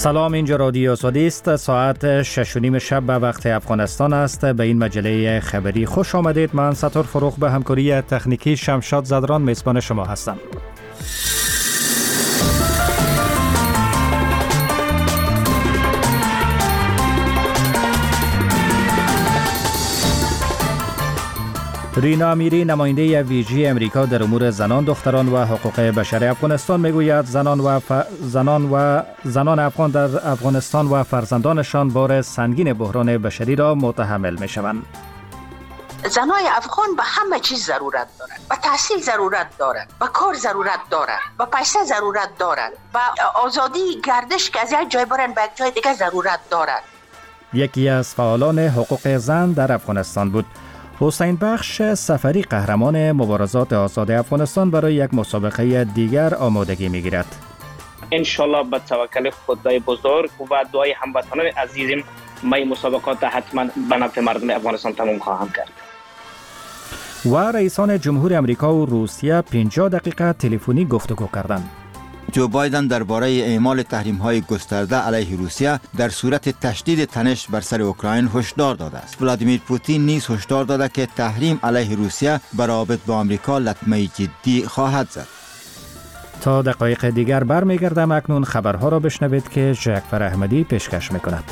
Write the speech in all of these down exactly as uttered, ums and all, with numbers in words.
سلام، اینجا رادیو آزادی است. ساعت شش و نیم شب به وقت افغانستان است. به این مجله خبری خوش آمدید. من ستار فروغ به همکاری تکنیکی شمشاد زدران میزبان شما هستم. رینا امیری، نماینده ویژه امریکا در امور زنان، دختران و حقوق بشر افغانستان، میگوید زنان و ف... زنان و زنان افغان در افغانستان و فرزندانشان بار سنگین بحران بشری را متحمل میشوند. زنای افغان به همه چیز ضرورت دارند، به تحصیل ضرورت دارند، به کار ضرورت دارند، به پیسه ضرورت دارند، به آزادی گردش که از یک جای برن به یک جای دیگه ضرورت دارند. یکی از فعالان حقوق زن در افغانستان بود. حسین بخش سفری، قهرمان مبارزات آزاد افغانستان، برای یک مسابقه دیگر آمادگی میگیرد. انشالله به توکل خدای بزرگ و دعای هموطنان عزیزم من مسابقات حتما به نفع مردم افغانستان تمام خواهم کرد. و رئیسان جمهوری امریکا و روسیه پنجاه دقیقه تلفنی گفتگو کردند. جو بایدن درباره اعمال تحریم‌های گسترده علیه روسیه در صورت تشدید تنش بر سر اوکراین هشدار داده است. ولادیمیر پوتین نیز هشدار داده که تحریم علیه روسیه برابر با آمریکا لطمه جدی خواهد زد. تا دقایق دیگر برمیگردم. اکنون خبرها را بشنوید که جعفر احمدی پیشکش میکند.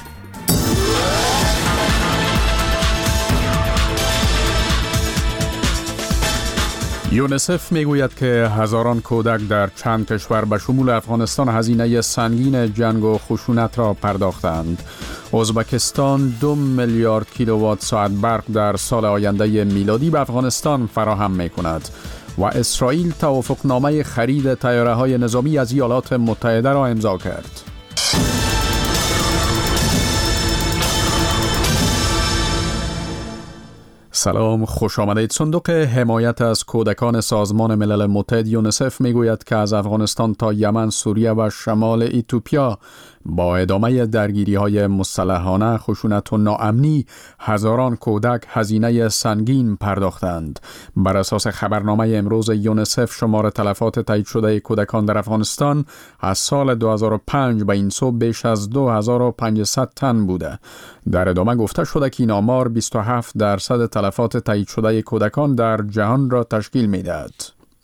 یونسف میگوید که هزاران کودک در چند کشور به شمول افغانستان هزینه سنگین جنگ و خشونت را پرداختند. ازبکستان دو میلیارد کیلووات ساعت برق در سال آینده میلادی به افغانستان فراهم میکند و اسرائیل توافقنامه خرید طیاره‌های نظامی از ایالات متحده را امضا کرد. سلام، خوش آمدید. صندوق حمایت از کودکان سازمان ملل متحد یونسف میگوید که از افغانستان تا یمن، سوریه و شمال ایتوپیا با ادامه درگیری‌های مسلحانه، خشونت و ناامنی هزاران کودک هزینه سنگین پرداختند. بر اساس خبرنامه امروز یونسف، شمار تلفات تایید شده کودکان در افغانستان از سال دو هزار و پنج به این سو بیش از دو هزار و پانصد تن بوده. در ادامه گفته شده که این آمار بیست و هفت درصد تلفات تایید شده کودکان در جهان را تشکیل می‌دهد.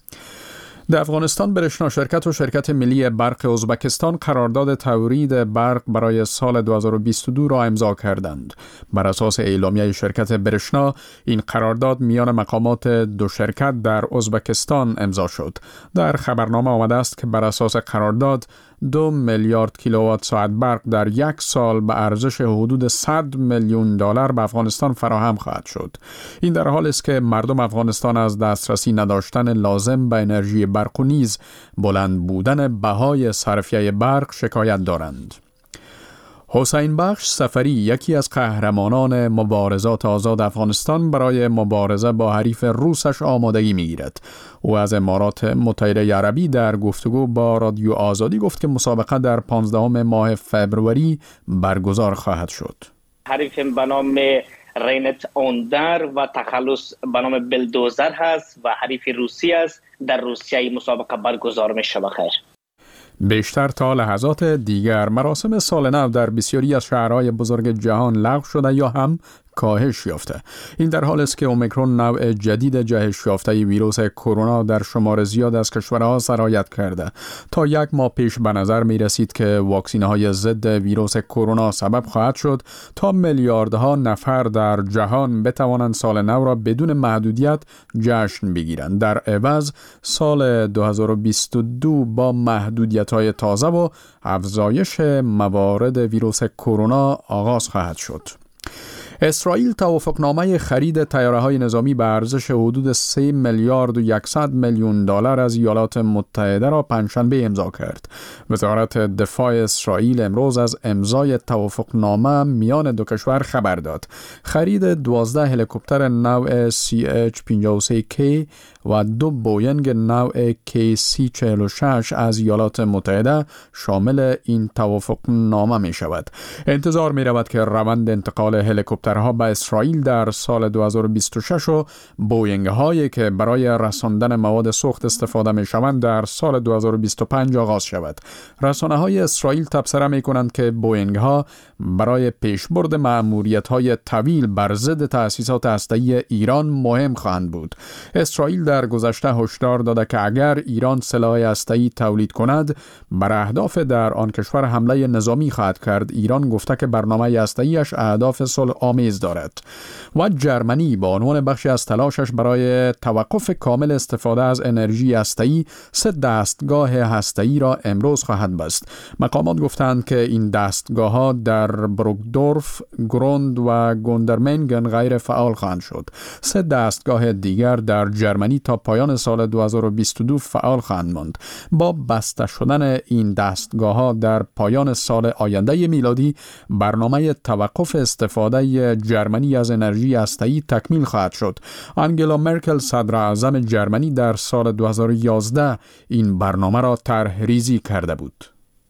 در افغانستان برشنا شرکت و شرکت ملی برق ازبکستان قرارداد تولید برق برای سال دو هزار و بیست و دو را امضا کردند. بر اساس اعلامیه شرکت برشنا، این قرارداد میان مقامات دو شرکت در ازبکستان امضا شد. در خبرنامه آمده است که بر اساس قرارداد دو میلیارد کیلووات ساعت برق در یک سال به ارزش حدود صد میلیون دلار به افغانستان فراهم خواهد شد. این در حالی است که مردم افغانستان از دسترسی نداشتن لازم به انرژی برق و نیز بلند بودن بهای صرفیه برق شکایت دارند. حسین بخش سفری، یکی از قهرمانان مبارزات آزاد افغانستان، برای مبارزه با حریف روسش آمادگی می‌گیرد. او از امارات متحده عربی در گفتگو با رادیو آزادی گفت که مسابقه در پانزدهم ماه فبروری برگزار خواهد شد. حریف به نام رینت اوندر و تخلص به نام بلدوزر هست و حریف روسی است. در روسیه مسابقه برگزار می‌شود. خیر. بیشتر تا لحظات دیگر مراسم سال نو در بسیاری از شهرهای بزرگ جهان لغو شده یا هم کاهش یافته. این در حالی است که اومیکرون، نوع جدید جهش یافته ویروس کرونا، در شمار زیاد از کشورها سرایت کرده. تا یک ماه پیش به نظر می رسید که واکسین‌های ضد ویروس کرونا سبب خواهد شد تا میلیاردها نفر در جهان بتوانند سال نو را بدون محدودیت جشن بگیرند. در عوض سال دو هزار و بیست و دو با محدودیت‌های تازه و افزایش موارد ویروس کرونا آغاز خواهد شد. اسرائیل توافقنامه خرید طیاره‌های نظامی به ارزش حدود سه میلیارد و صد میلیون دلار از ایالات متحده را پنجشنبه امضا کرد. وزارت دفاع اسرائیل امروز از امضای توافقنامه میان دو کشور خبر داد. خرید دوازده هلیکوپتر نوع سی اچ پنجاه و سه کی و دو بوینگ نوع کی سی چهل و شش از ایالات متحده شامل این توافقنامه می شود. انتظار می رود که روند انتقال هلیکوپتر هلیکوپترها به اسرائیل در سال دو هزار و بیست و شش و بوینگ هایی که برای رساندن مواد سوخت استفاده می شوند در سال دو هزار و بیست و پنج آغاز شود. رسانه های اسرائیل تبصره می کنند که بوینگ ها برای پیشبرد مأموریت های طویل بر ضد تأسیسات هسته‌ای ایران مهم خواهند بود. اسرائیل در گذشته هشدار داده که اگر ایران سلاح هسته‌ای تولید کند بر اهداف در آن کشور حمله نظامی خواهد کرد. ایران گفته که برنامه هسته‌ایش اهداف صلح آمیز دارد و جرمنی با عنوان بخشی از تلاشش برای توقف کامل استفاده از انرژی هسته‌ای سه دستگاه هسته‌ای را امروز خواهد بست. مقامات گفتند که این دستگاه‌ها در بروکدورف، گروند و گوندرمنگن غیر فعال خواهند شد. سه دستگاه دیگر در جرمنی تا پایان سال دو هزار و بیست و دو فعال خواهند ماند. با بسته شدن این دستگاه‌ها در پایان سال آینده میلادی برنامه توقف استفاده جرمنی از انرژی هسته‌ای تکمیل خواهد شد. آنگلا مرکل صدر اعظم جرمنی در سال دو هزار و یازده این برنامه را طرح ریزی کرده بود.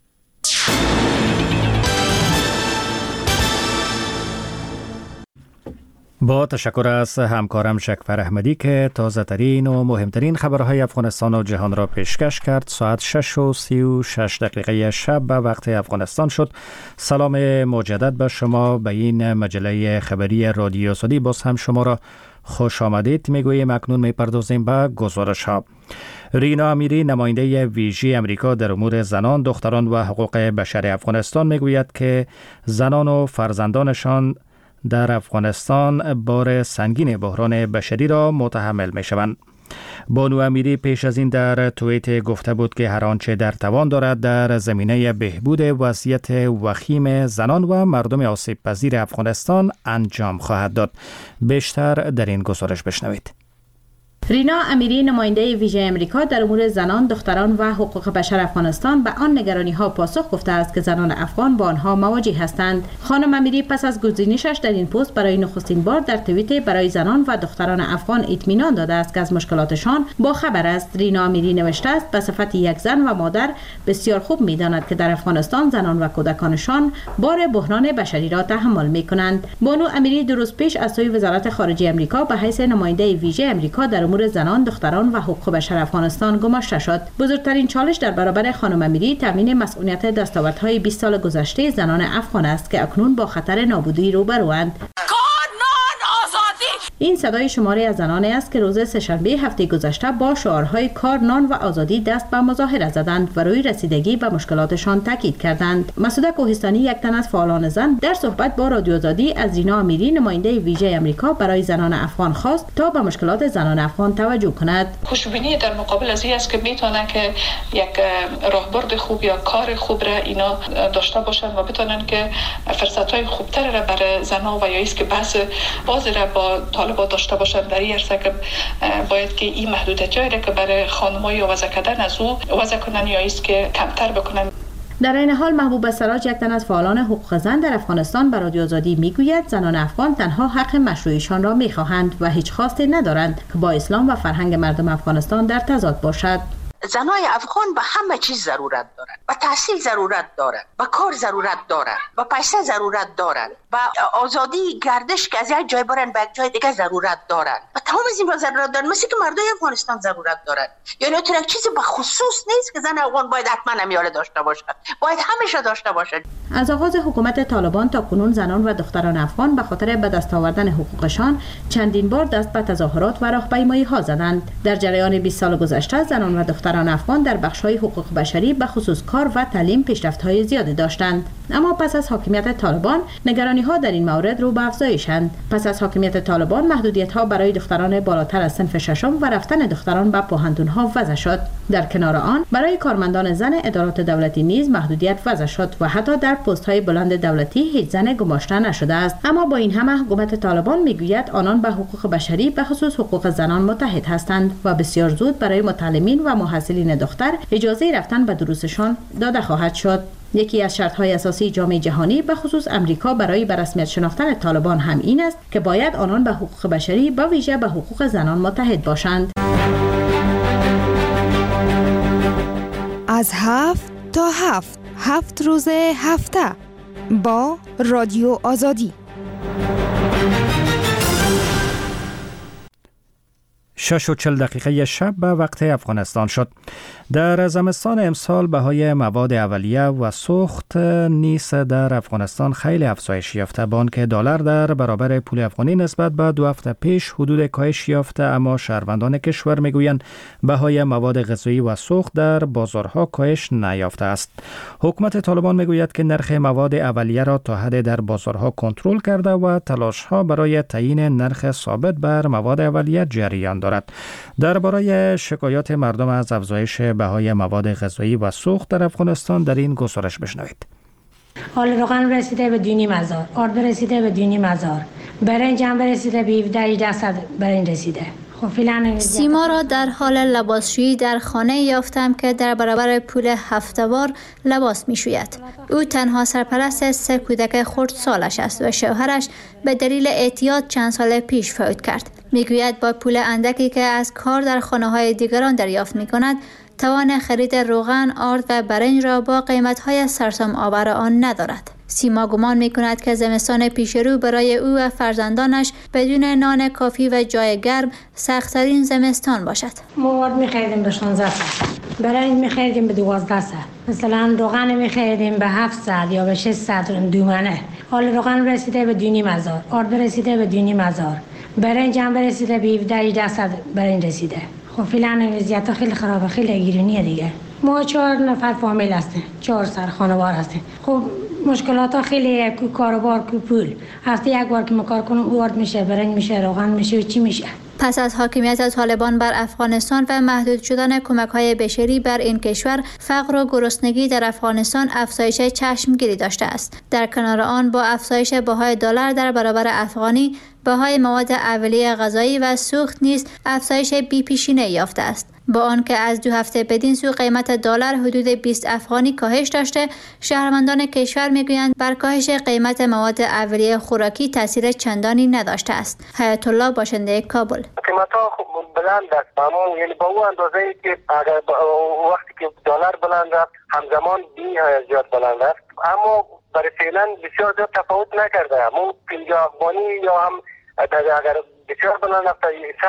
با تشکر از همکارم شکفر احمدی که تازه ترین و مهمترین خبرهای افغانستان و جهان را پیشکش کرد. ساعت شش و سی و شش دقیقه شب به وقت افغانستان شد. سلام مجدد به شما به این مجله خبری رادیو آزادی. باز هم شما را خوش آمدید میگوییم. اکنون میپردازیم به گزارش ها. رینا امیری نماینده ویژه امریکا در امور زنان، دختران و حقوق بشر افغانستان میگوید که زنان و فرزندانشان در افغانستان بار سنگین بحران بشری را متحمل می شوند. بانو امیری پیش از این در توییت گفته بود که هر آنچه در توان دارد در زمینه بهبود وضعیت وخیم زنان و مردم آسیب پذیر افغانستان انجام خواهد داد. بیشتر در این گزارش بشنوید. رینا امیری نماینده ویژه امریکا در امور زنان، دختران و حقوق بشر افغانستان به آن نگرانی ها پاسخ گفته است که زنان افغان با آنها مواجه هستند. خانم امیری پس از گزینشش در این پست برای نخستین بار در توییت برای زنان و دختران افغان اطمینان داده است که از مشکلاتشان با خبر است. رینا امیری نوشته است به صفت یک زن و مادر بسیار خوب می‌داند که در افغانستان زنان و کودکانشان بار بحران بشری را تحمل می‌کنند. بانو امیری دو روز پیش از سوی وزارت خارجه امریکا به حیث نماینده ویژه امریکا در امور زنان، دختران و حقوق بشر افغانستان گماشته شد. بزرگترین چالش در برابر خانم امیری تامین مسئولیت دستاوردهای بیست سال گذشته زنان افغان است که اکنون با خطر نابودی روبروند. این صدای شماری از زنانی است که روز سه‌شنبه هفته گذشته با شعارهای کار، نان و آزادی دست به مظاهره زدند و روی رسیدگی به مشکلاتشان تاکید کردند. مسعود کوهستانی، یک تن از فعالان زن، در صحبت با رادیو آزادی از رینا امیری نماینده ویژه امریکا برای زنان افغان خواست تا به مشکلات زنان افغان توجه کند. خوشبینی در مقابل از این است که میتونه که یک راهبرد خوب یا کار خوب را اینا داشته باشند و بتونن که فرصت‌های خوبتر را برای زنان و یا است که بحث باز را با با داشته باشند در این عرصه که باید که این محدودیت‌هایی را که برای خانم‌ها وضع کردن از او وضع کنن یا است که کمتر بکنن. در این حال محبوب سراج، یک تن از فعالان حقوق زن در افغانستان، به رادیو آزادی میگوید زنان افغان تنها حق مشروعیشان را میخواهند و هیچ خواستی ندارند که با اسلام و فرهنگ مردم افغانستان در تضاد باشد. زنای افغان به همه چیز ضرورت دارند. به تحصیل ضرورت دارند، به کار ضرورت دارند، به پیسه ضرورت دارند، به آزادی گردش که از یک جای برن به یک جای دیگه ضرورت دارند. به تمام از این ضرورت دارند، مثل که مردای افغانستان ضرورت دارند. یعنی تو یک چیزی به خصوص نیست که زن افغان باید حتما امیاله داشته باشد، باید همیشه داشته باشد. از آغاز حکومت طالبان تا کنون زنان و دختران افغان به خاطر به دست آوردن حقوقشان چندین بار دست به تظاهرات و راهپیمایی‌ها زدند. در جریان بیست سال گذشته زنان و دختران افغان در بخش‌های حقوق بشری به خصوص کار و تعلیم پیشرفت‌های زیادی داشتند. اما پس از حاکمیت طالبان نگرانی‌ها در این مورد رو به افزایشند. پس از حاکمیت طالبان محدودیت‌ها برای دختران بالاتر از صنف ششم و رفتن دختران به پوهنتون‌ها وضع شد. در کنار آن برای کارمندان زن ادارات دولتی نیز محدودیت وضع شد و حتی در پست‌های بلند دولتی هیچ زن گماشته نشده است. اما با این همه حکومت طالبان میگوید آنان به حقوق بشری به خصوص حقوق زنان متحد هستند و بسیار زود برای متعلمین و محصلین دختر اجازه رفتن به دروسشان داده خواهد شد. یکی از شرط‌های اساسی جامعه جهانی به خصوص امریکا برای به رسمیت شناختن طالبان هم این است که باید آنان به حقوق بشری با ویژه به حقوق زنان متحد باشند. از هفت تا هفت هفت روز هفته با رادیو آزادی. شش و چل دقیقه شب به وقت افغانستان شد. در زمستان امسال بهای مواد اولیه و سوخت نیز در افغانستان خیلی افزایش یافته، با آنکه دلار در برابر پول افغانی نسبت به دو هفته پیش حدود کاهش یافته، اما شهروندان کشور میگویند بهای مواد غذایی و سوخت در بازارها کاهش نیافته است. حکومت طالبان میگوید که نرخ مواد اولیه را تا حد در بازارها کنترل کرده و تلاش‌ها برای تعیین نرخ ثابت بر مواد اولیه جریان دارد. درباره شکایات مردم از افزایش بهای مواد غذایی و سوخت در افغانستان در این گزارش بشنوید. آل روغن رسیده به دونیم هزار، آرد رسیده به دونیم هزار، برنج هم رسیده به هفده هجده صد برنج رسیده. سیما را در حال لباسشویی در خانه یافتم که در برابر پول هفته‌وار لباس می‌شوید. او تنها سرپرست سه کودک خردسالش است و شوهرش به دلیل اعتیاد چند سال پیش فوت کرد. میگوید با پول اندکی که از کار در خانه‌های دیگران دریافت می‌کند، توان خرید روغن، آرد و برنج را با قیمت‌های سرسام آور آن ندارد. سیما گمان می‌کند که زمستان پیشرو برای او و فرزندانش بدون نان کافی و جای گرم سخت‌ترین زمستان باشد. ما آرد می‌خریدیم به شانزده صد، برنج می‌خریدیم به دوازده صد، مثلا روغن می‌خریدیم به هفتصد یا به ششصد دومنه. حال روغن رسیده به دونیم هزار، آرد رسیده به دونیم هزار، برنج هم رسیده به هفده هجده صد برنج رسیده. خب فعلا وضعیت خیلی خرابه، خیلی گرونیه دیگه. ما چهار نفر فامیل هستیم، چهار سر خانوار هستیم. خب مشکلات ها خیلی، کو کاروبار، کو پول. هفته یک بار که ما کار کنیم اوارد میشه، برنج میشه، روغن میشه و چی میشه. پس از حاکمیت طالبان بر افغانستان و محدود شدن کمک‌های بشری بر این کشور، فقر و گرسنگی در افغانستان افزایش چشمگیری داشته است. در کنار آن با افزایش بهای دلار در برابر افغانی، بهای مواد اولیه غذایی و سوخت نیز افزایش بی‌پیشینه یافته است. با آنکه از دو هفته بدین سو قیمت دلار حدود بیست افغانی کاهش داشته، شهروندان کشور میگویند بر کاهش قیمت مواد اولیه خوراکی تاثیر چندانی نداشته است. حیات الله، باشنده کابل: قیمت‌ها بلند است، اما یعنی با اون اندازه‌ای که اگر وقتی که دلار بلند است همزمان بی زیاد بلند است، اما برای فعلا بسیار زیاد تفاوت نکرده. همون پنجاه افغانی یا هم اگر بسیار بلند است،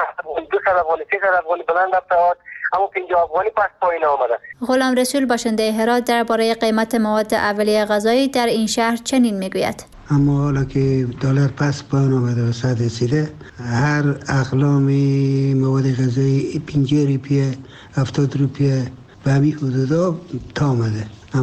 دو صد افغانی، سه صد افغانی بلند است، اما پنجاه افغانی پس پایین آمده. غلام رسول، باشنده هرات، درباره قیمت مواد اولیه غذایی در این شهر چنین میگوید: اما حالا که دلار پس پایین آمده و صد رسیده، هر اقلام مواد غذایی پنجاه روپیه، هفتاد روپیه به همین حدودا تا آمده.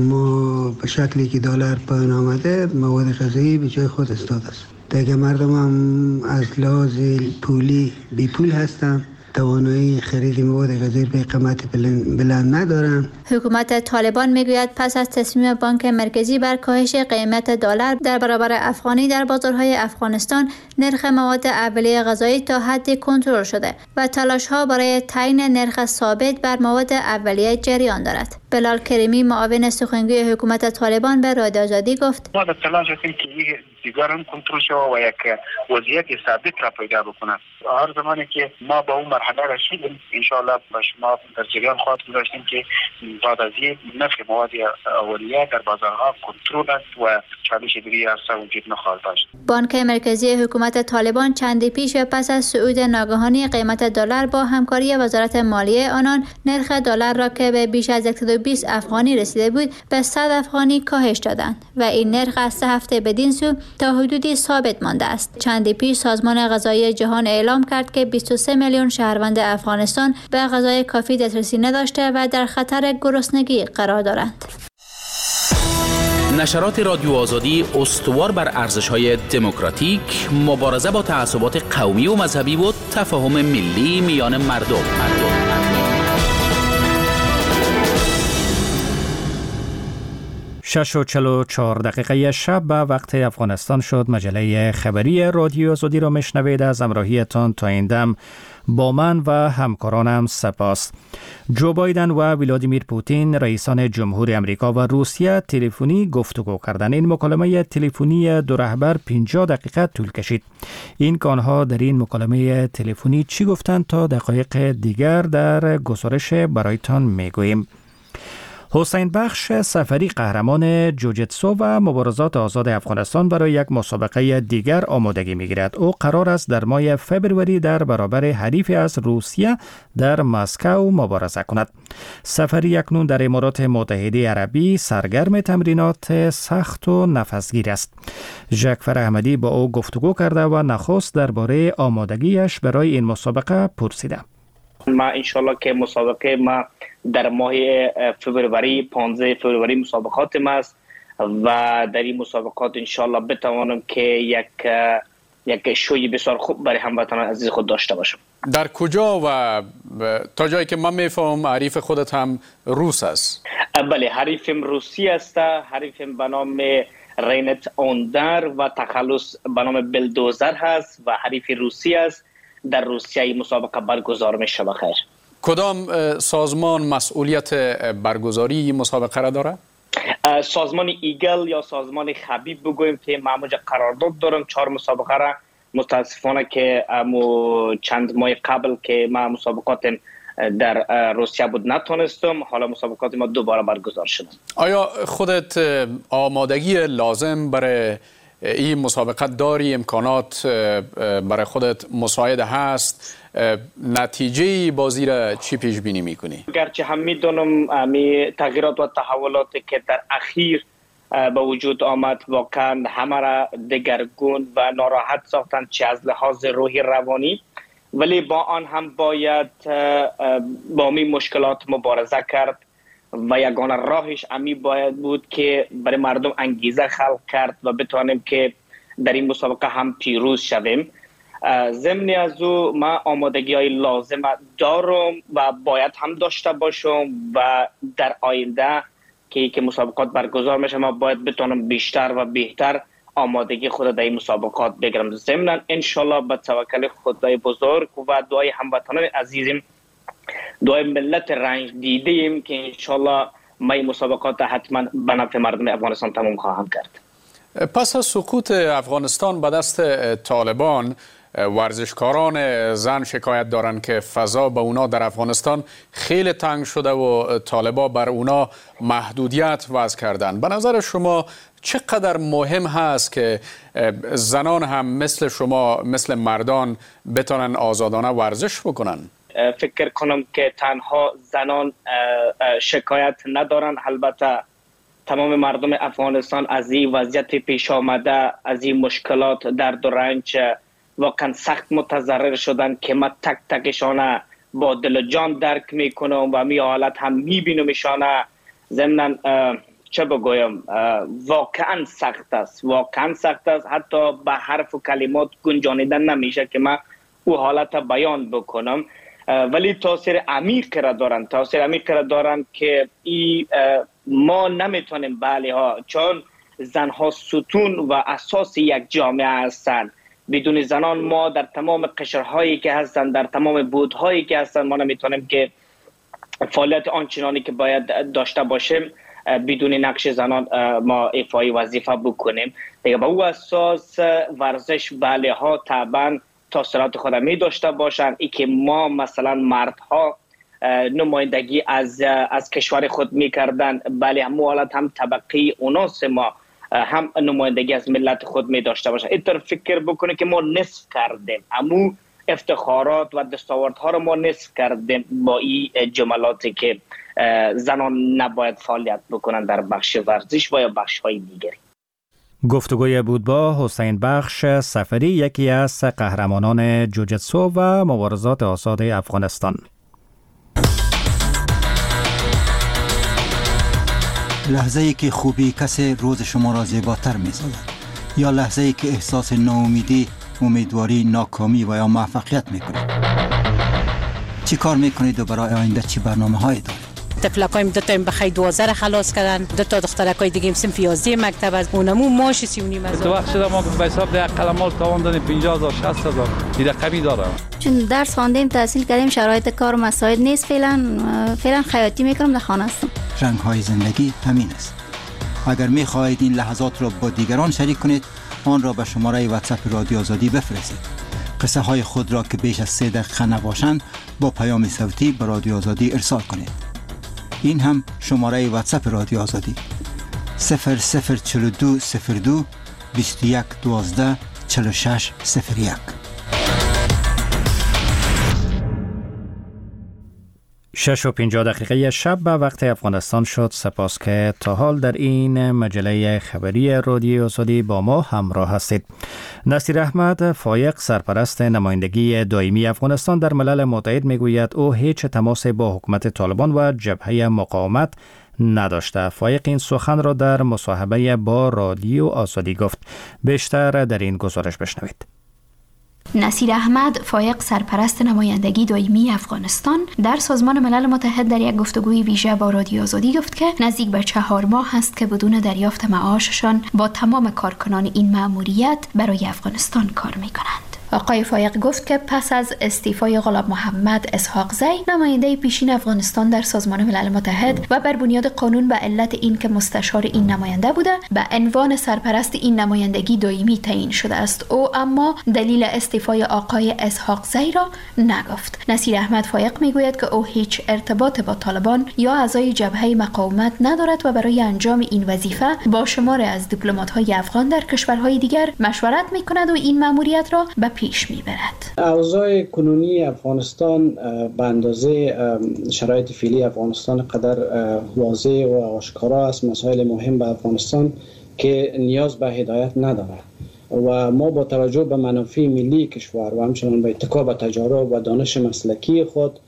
اما به شکلی که دلار پایین آمده، مواد غذایی به جای خود استاد است. دیگه مردم هم از لحاظ پولی بی پول هستن، توانایی خرید مواد غذایی به قیمت بلند ندارن. حکومت طالبان میگوید پس از تصمیم بانک مرکزی بر کاهش قیمت دلار در برابر افغانی در بازارهای افغانستان، نرخ مواد اولیه غذایی تا حدی کنترل شده و تلاش‌ها برای تعیین نرخ ثابت بر مواد اولیه جریان دارد. بلال کریمی، معاون سخنگوی حکومت طالبان، به رادیو آزادی گفت: ما در تلاش هستیم که دیگر هم کنترل شود و یک وضعیت ثابت را پیدا بکند. هر زمانی که ما به اون مرحله رسیدیم، ان شاء الله با شما در جریان خواهد گذاشتیم که بعد از این نرخ مواد اولیه در بازارها کنترل است و چالش دیگری اصلا وجود نخواهد داشت. بانک مرکزی حکومت طالبان چندی پیش و پس از صعود ناگهانی قیمت دلار با همکاری وزارت مالیه آنان، نرخ دلار را که به بیش از صد و بیست افغانی رسیده بود به صد افغانی کاهش دادند و این نرخ از سه هفته بدین سو تا حدودی ثابت مانده است. چندی پیش سازمان غذایی جهان اعلام کرد که بیست و سه میلیون شهروند افغانستان به غذای کافی دسترسی نداشته و در خطر گرسنگی قرار دارند. نشرات رادیو آزادی استوار بر ارزش‌های دموکراتیک، مبارزه با تعصبات قومی و مذهبی و تفاهم ملی میان مردم. مردم. شش و چل و چهار دقیقه شب به وقت افغانستان شد. مجله خبری رادیو آزادی را میشنوید. از همراهیتان تا این دم با من و همکارانم سپاس. جو بایدن و ولادیمیر پوتین، رئیسان جمهوری امریکا و روسیه، تلفنی گفتگو کردند. این مکالمه تلفنی دو رهبر پنجاه دقیقه طول کشید. این که آنها در این مکالمه تلفنی چی گفتند تا دقایق دیگر در گزارش برایتان میگوییم. حسین بخش سفری قهرمان جوجیتسو و مبارزات آزاد افغانستان برای یک مسابقه دیگر آمادگی می‌گیرد. او قرار است در ماه فبروری در برابر حریفی از روسیه در مسکو مبارزه کند. سفری اکنون در امارات متحده عربی سرگرم تمرینات سخت و نفسگیر است. ژکفر احمدی با او گفتگو کرده و نخست درباره آمادگیش برای این مسابقه پرسیده. ما انشالله که مسابقه ما در ماه فبروری پانزده فبروری مسابقات ما است و در این مسابقات انشالله بتوانم که یک یک شوی بسیار خوب برای هموطنان عزیز خود داشته باشم. در کجا و تا جایی که من میفهم حریف خودت هم روس است؟ بله، حریفم روسی است. حریفم به نام رینت اوندر و تخلص به نام بلدوزر هست و حریف روسی است. در روسیه مسابقه برگزار می شود. خیر، کدام سازمان مسئولیت برگزاری این مسابقه را داره؟ سازمان ایگل یا سازمان خبیب بگویم که ما اونجا قرارداد دارم. چهار مسابقه را متاسفانه که چند ماه قبل که ما مسابقات در روسیه بود نتونستم، حالا مسابقات ما دوباره برگزار شد. آیا خودت آمادگی لازم برای این مسابقه داری؟ امکانات برای خودت مساعد هست؟ نتیجه بازی را چی پیش بینی میکنی؟ گرچه هم میدونم امی تغییرات و تحولاتی که در اخیر به وجود آمد واقعا همه را دگرگون و ناراحت ساختند، چه از لحاظ روحی روانی، ولی با آن هم باید با می مشکلات مبارزه کرد و یگانه راهش امی باید بود که برای مردم انگیزه خلق کرد و بتوانیم که در این مسابقه هم پیروز شویم. ضمن از او ما آمادگی های لازم دارم و باید هم داشته باشم و در آینده که که مسابقات برگزار میشه ما باید بتونم بیشتر و بهتر آمادگی خود در این مسابقات بگیرم. ضمن انشالله به توکل خدای بزرگ و دعای هموطنان عزیزم، دعای ملت رنج دیده ایم که انشالله ما این مسابقات حتما به نفع مردم افغانستان تمام خواهم کرد. پس از سقوط افغانستان به دست طالبان، ورزشکاران زن شکایت دارند که فضا به اونا در افغانستان خیلی تنگ شده و طالبان بر اونا محدودیت وضع کردن. به نظر شما چقدر مهم هست که زنان هم مثل شما، مثل مردان بتونن آزادانه ورزش بکنن؟ فکر کنم که تنها زنان شکایت ندارن، البته تمام مردم افغانستان از این وضعیت پیش آمده، از این مشکلات درد و رنج واقعا سخت متضرر شدن که ما تک تکشانه با دل و جان درک میکنم و می حالت هم میبینم ایشانه. ضمن چه بگویم، واقعا سخت است، واقعا سخت است، حتی به حرف و کلمات گنجانیدن نمیشه که من او حالت بیان بکنم، ولی تاثیر عمیق را دارن، تاثیر عمیق را دارن که ای ما نمیتونیم بله ها، چون زنها ستون و اساس یک جامعه هستند. بدون زنان ما در تمام قشرهایی که هستند، در تمام بودهایی که هستند، ما نمیتونیم که فعالیت آنچنانی که باید داشته باشیم بدون نقش زنان ما ایفای وظیفه بکنیم. دیگه به او اساس ورزش بله ها طبعا تاثیرات خود می داشته باشند. ای که ما مثلا مردها نمایندگی از از کشور خود میکردن، بله هم حالت هم طبقه اوناس ما هم نمایندگی از ملت خود می داشته باشند. اینطور فکر بکنه که ما نصف کردیم امو افتخارات و دستاوردها رو ما نصف کردیم با این جملاتی که زنان نباید فعالیت بکنن در بخش ورزش و یا بخش های دیگری. گفتگوی بود با حسین بخش سفری، یکی از قهرمانان جوجیتسو و مبارزات آزاد افغانستان. لحظه ای که خوبی کسی روز شما را زیباتر می سازد، یا لحظه ای که احساس ناامیدی، امیدواری، ناکامی و یا موفقیت می کنید. چی کار می کنید و برای آینده چی برنامه هایی دارید؟ تفلکایم دو تا بخیر دوازده خلاص کردن، دو تا دخترکای دیگه صنف یازده مکتب از اونمو ماش سی و نیم هزار. تو وقت شده ما به حساب ده قلمال توان دادیم پنجاه هزار شصت هزار این رقمی دارم. چون درس خواندیم تحصیل کردیم شرایط کار مساعد نیست، فعلا فعلا خیاطی میکنم، در خانه هستم. رنگ های زندگی همین است. اگر می خواهید این لحظات را با دیگران شریک کنید، آن را به شماره واتساپ رادیو آزادی بفرستید. قصه های خود را که بیش از سه دقیقه نباشند با پیام صوتی به رادیو آزادی ارسال کنید. این هم شماره واتساپ رادیو آزادی صفر صفر چهل و دو صفر دو بیست و یک دوازده چهل و شش صفر یک. شش و پنجاه دقیقه شب به وقت افغانستان شد. سپاس که تا حال در این مجله خبری رادیو آزادی با ما همراه هستید. نصیر احمد فایق سرپرست نمایندگی دائمی افغانستان در ملل متحد میگوید او هیچ تماس با حکومت طالبان و جبهه مقاومت نداشته. فایق این سخن را در مصاحبه با رادیو آزادی گفت. بیشتر در این گزارش بشنوید. نصیر احمد فایق سرپرست نمایندگی دائمی افغانستان در سازمان ملل متحد در یک گفتگوی ویژه با رادیو آزادی گفت که نزدیک به چهار ماه است که بدون دریافت معاششان با تمام کارکنان این مأموریت برای افغانستان کار می‌کنند. آقای فایق گفت که پس از استعفای غلام محمد اسحاق زی نماینده پیشین افغانستان در سازمان ملل متحد و بر بنیاد قانون به علت این که مستشار این نماینده بوده به عنوان سرپرست این نمایندگی دائمی تعیین شده است. او اما دلیل استعفای آقای اسحاق زی را نگفت. نصیر احمد فایق میگوید که او هیچ ارتباط با طالبان یا اعضای جبهه مقاومت ندارد و برای انجام این وظیفه با شمار از دیپلمات‌های افغان در کشورهای دیگر مشورت میکند و این مأموریت را به پیش میبرد. اوضاع کنونی افغانستان به اندازه شرایط فعلی افغانستان قدر واضح و آشکارا است. مسائل مهم به افغانستان که نیاز به هدایت نداره و ما با توجه به منافع ملی کشور و همچنان به اتکا به تجارب و دانش مسلکی خود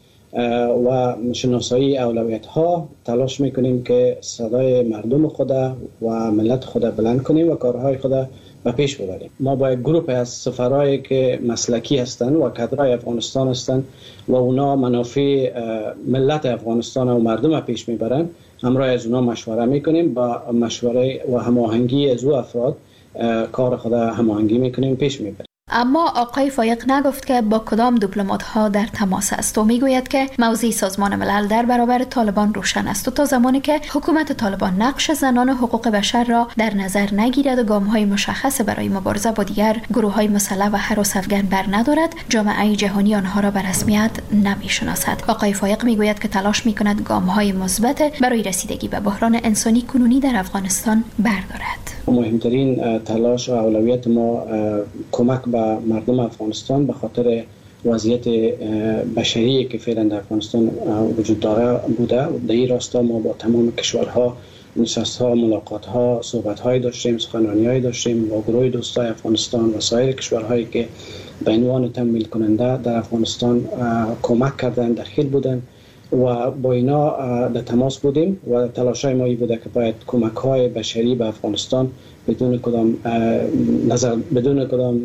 و شناسایی اولویت ها تلاش میکنیم که صدای مردم خود و ملت خود بلند کنیم و کارهای خود و پیش ببریم. ما با یک گروه از سفرایی که مسلکی هستند و کادرای افغانستان هستند و اونا منافع ملت افغانستان و مردم پیش میبرند همراه از اونا مشوره میکنیم. با مشوره و هماهنگی از او افراد کار خود هماهنگی میکنیم پیش میبریم. اما آقای فایق نگفت که با کدام دیپلمات ها در تماس است و میگوید که موضع سازمان ملل در برابر طالبان روشن است و تا زمانی که حکومت طالبان نقش زنان حقوق بشر را در نظر نگیرد و گام های مشخص برای مبارزه با دیگر گروه های مسلح و هراس افغان بر ندارد جامعه جهانی آنها را به رسمیت نمیشناسد. آقای فایق میگوید که تلاش میکند گام های مثبت برای رسیدگی به بحران انسانی کنونی در افغانستان بردارد. مهمترین تلاش و اولویت ما کمک به مردم افغانستان به خاطر وضعیت بشری که فعلا در افغانستان وجود داره بوده. در این راستا ما با تمام کشورها نشست‌ها، ملاقات‌ها، صحبت‌های داشتیم، سخنرانی‌های داشتیم با گروه دوستای افغانستان و سایر کشورهایی که به عنوان تمویل کننده در افغانستان کمک کردن داخل بودن و با اینا در تماس بودیم و تلاشای ما این بوده که باید کمک‌های بشری به افغانستان بدون کدام نظر بدون کدام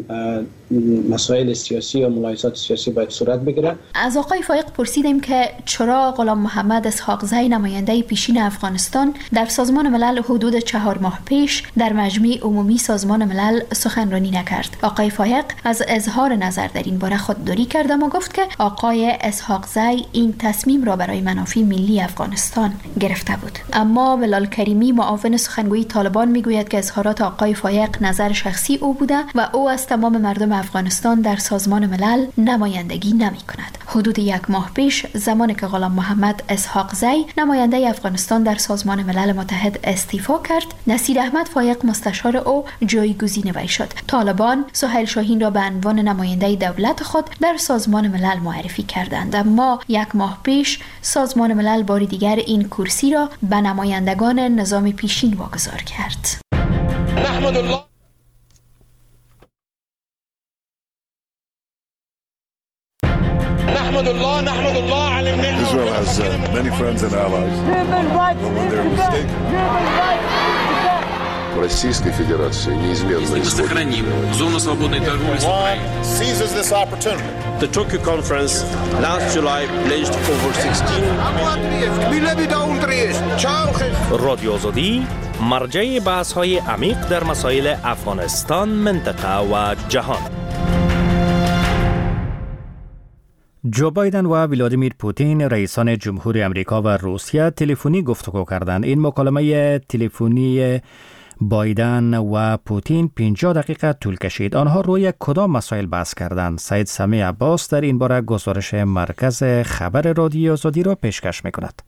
مسائل سیاسی و ملاحظات سیاسی باید صورت بگیره. از آقای فایق پرسیدیم که چرا غلام محمد اسحاق زی نماینده پیشین افغانستان در سازمان ملل حدود چهار ماه پیش در مجمع عمومی سازمان ملل سخنرانی نکرد. آقای فایق از اظهار نظر در این باره خودداری کرد و گفت که آقای اسحاق زی این تصمیم را برای منافع ملی افغانستان گرفته بود. اما بلال کریمی معاون سخنگوی طالبان میگوید که اظهارات آقای فایق نظر شخصی او بوده و او از تمام مردم افغانستان در سازمان ملل نمایندگی نمی کند. حدود یک ماه پیش زمانی که غلام محمد اسحاق زی نماینده افغانستان در سازمان ملل متحد استعفا کرد، نصیر احمد فایق مستشار او جایگزین وی شد. طالبان سهیل شاهین را به عنوان نماینده دولت خود در سازمان ملل معرفی کردند، اما یک ماه پیش سازمان ملل بار دیگر این کرسی را به نمایندگان نظام پیشین واگذار کرد. نحمد الله نحمد الله نحمد الله على النعمة. Israel has uh, many friends and allies. Human rights in Tibet. Human rights in Tibet. Российской Федерации неизменно использует. Сохраним зону свободной торговли с Украиной. Seizes this opportunity. The Tokyo conference last July pledged over sixteen. رادیو آزادی مرجع بحث‌های عمیق در مسائل افغانستان، منطقه و جهان. جو بایدن و ولادیمیر پوتین رئیسان جمهوری امریکا و روسیه تلفنی گفتگو کردند. این مکالمه تلفنی بایدن و پوتین پنجاه دقیقه طول کشید. آنها روی کدام مسائل بحث کردند؟ سید سمیع عباس در این باره گزارش مرکز خبر رادیو آزادی را پیشکش می‌کند.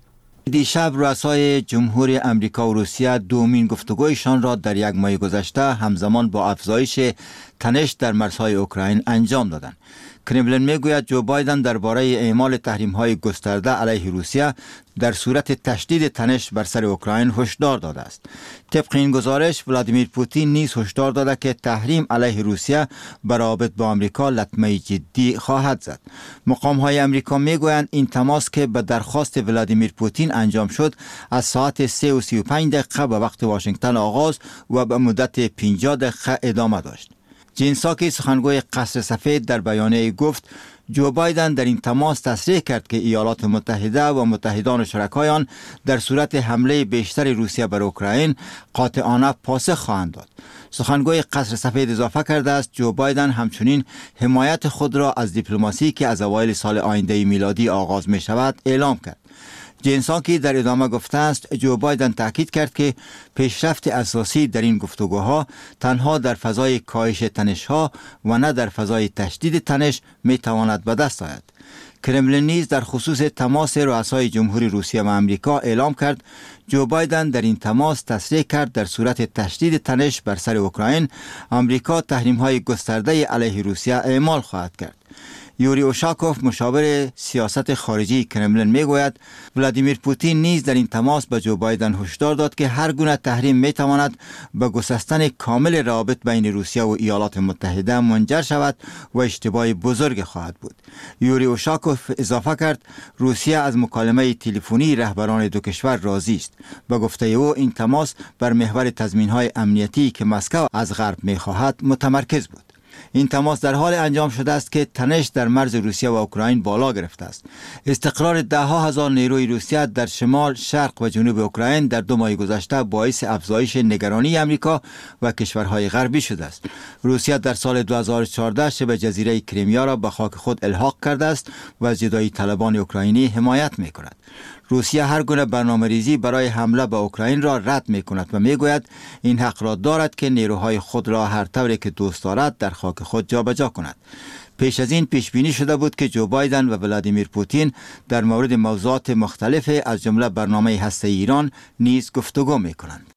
دیشب رؤسای جمهوری امریکا و روسیه دومین گفتگویشان را در یک ماه گذشته همزمان با افزایش تنش در مرزهای اوکراین انجام دادند. کرملین میگوید جو بایدن درباره اعمال تحریم‌های گسترده علیه روسیه در صورت تشدید تنش بر سر اوکراین هشدار داده است. طبق این گزارش ولادیمیر پوتین نیز هشدار داده که تحریم علیه روسیه بر روابط با آمریکا لطمه جدی خواهد زد. مقام‌های آمریکا میگویند این تماس که به درخواست ولادیمیر پوتین انجام شد از ساعت سه و سی و پنج دقیقه به وقت واشنگتن آغاز و به مدت پنجاه دقیقه ادامه داشت. جین ساکی سخنگوی قصر سفید در بیانیه گفت جو بایدن در این تماس تصریح کرد که ایالات متحده و متحدان و شرکای آن در صورت حمله بیشتر روسیه بر اوکراین قاطعانه پاسخ خواهند داد. سخنگوی قصر سفید اضافه کرده است جو بایدن همچنین حمایت خود را از دیپلماسی که از اوایل سال آینده میلادی آغاز می شود اعلام کرد. جین ساکی در ادامه گفته است جو بایدن تاکید کرد که پیشرفت اساسی در این گفتگوها تنها در فضای کاهش تنش‌ها و نه در فضای تشدید تنش می تواند به دست آید. کرملین نیز در خصوص تماس رؤسای جمهوری روسیه و آمریکا اعلام کرد جو بایدن در این تماس تصریح کرد در صورت تشدید تنش بر سر اوکراین آمریکا تحریم‌های گسترده علیه روسیه اعمال خواهد کرد. یوری اوشاکوف مشاور سیاست خارجی کرملین میگوید ولادیمیر پوتین نیز در این تماس به جو بایدن هشدار داد که هر گونه تحریم میتواند به گسستن کامل روابط بین روسیه و ایالات متحده منجر شود و اشتباه بزرگ خواهد بود. یوری اوشاکوف اضافه کرد روسیه از مکالمه تلفنی رهبران دو کشور راضی است. به گفته او این تماس بر محور تضمین‌های امنیتی که مسکو از غرب میخواهد متمرکز بود. این تماس در حال انجام شده است که تنش در مرز روسیه و اوکراین بالا گرفته است. استقرار ده ها هزار نیروی روسیه در شمال، شرق و جنوب اوکراین در دو ماه گذشته باعث افزایش نگرانی آمریکا و کشورهای غربی شده است. روسیه در سال دو هزار و چهارده شبه جزیره کریمیا را به خاک خود الحاق کرده است و از جدایی طلبان اوکراینی حمایت می کند. روسیه هر گونه برنامه‌ریزی برای حمله به اوکراین را رد می‌کند و می‌گوید این حق را دارد که نیروهای خود را هر طوری که دوست دارد در خاک خود جابجا کند. پیش از این پیش بینی شده بود که جو بایدن و ولادیمیر پوتین در مورد موضوعات مختلف از جمله برنامه هسته‌ای ایران نیز گفتگو می‌کنند.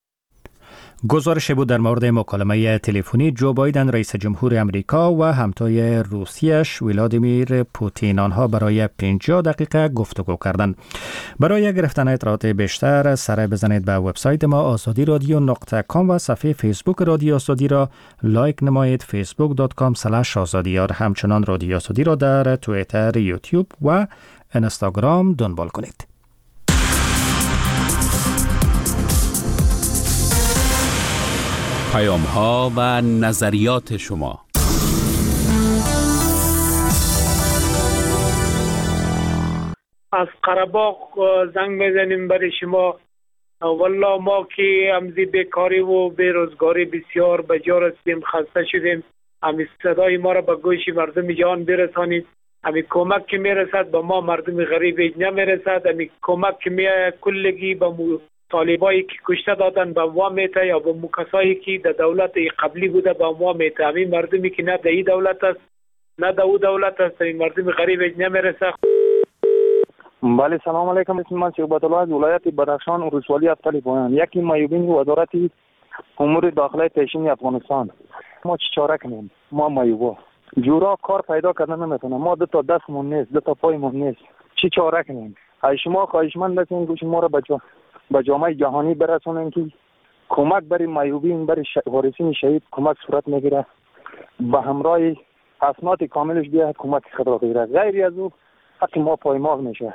گزارش بود در مورد مکالمه تلفنی جو بایدن رئیس جمهور امریکا و همتای روسیش ولادیمیر پوتین. آنها برای پنجاه دقیقه گفتگو کردند. برای گرفتن اطلاعات بیشتر سر بزنید به وبسایت ما آزادی رادیو نقطه کام و صفحه فیسبوک رادیو آزادی را لایک نمایید فیسبوک دات کام اسلش آزادی. همچنان رادیو آزادی را در توییتر، یوتیوب و اینستاگرام دنبال کنید. پیام ها و نظریات شما. از قره‌باغ زنگ میزنیم برای شما. والله ما که امزی بیکاری و بیروزگاری بسیار بجا رسیدیم، خسته شدیم. امی صدای ما را به گوش مردم جهان برسانید. امی کمک که میرسد به ما مردم غریب نمیرسد. امی کمک که می کلگی به طالبایی که کشته دادن به وام میته یا به مکسایی که در دولت قبلی بوده به وام میته. همین مردمی که نه در این دولت است نه در او دولت است، این مردم غریب نمیرسه. بله سلام علیکم. اسم من شعبت الله از ولایت بدخشان ولسوالی افتالی پایان. یکی مایوبین وزارت امور داخلی پیشین افغانستان. ما چی چاره کنیم؟ ما مایوبا جورا کار پیدا کردن نمیتونه. ما دو تا دستمون نیست، دو تا پایمون نیست. چی چاره کنیم؟ ای شما خواهشمند هستین گوش ما را بچا به جامعه جهانی برسونن که کمک برای مایوبین، برای وارثین شهید کمک صورت میگیره، به همراه اسناد کاملش بیاد کمک خود را بگیره. غیر از او حق ما پایمال میشه.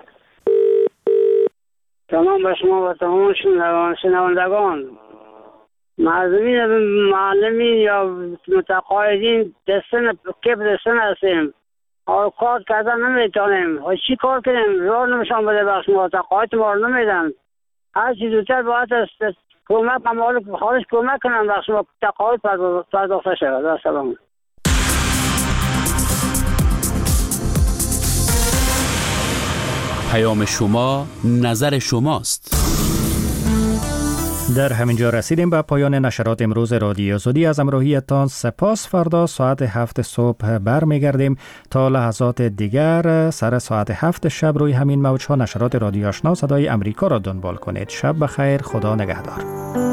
تمام به شما و تمام شنوندگان، معلمین معلمین یا متقاعدین دستن کپ دستن هستیم، کار کردن نمیتونیم. چی کار کنیم؟ راه نمیشان بده بخش ما تقاعد ما رو نمیدن. هر چیز زودتر باید است کمک ممالک خارج کمک کنن بخش ما تقاعد پرداخته شود. سلام. پیام شما نظر شماست. در همینجا رسیدیم به پایان نشرات امروز رادیو آزادی. از همراهیتان سپاس. فردا ساعت هفت صبح برمیگردیم. تا لحظات دیگر سر ساعت هفت شب روی همین موجها نشرات رادیو آشنا صدای امریکا را دنبال کنید. شب بخیر. خدا نگهدار.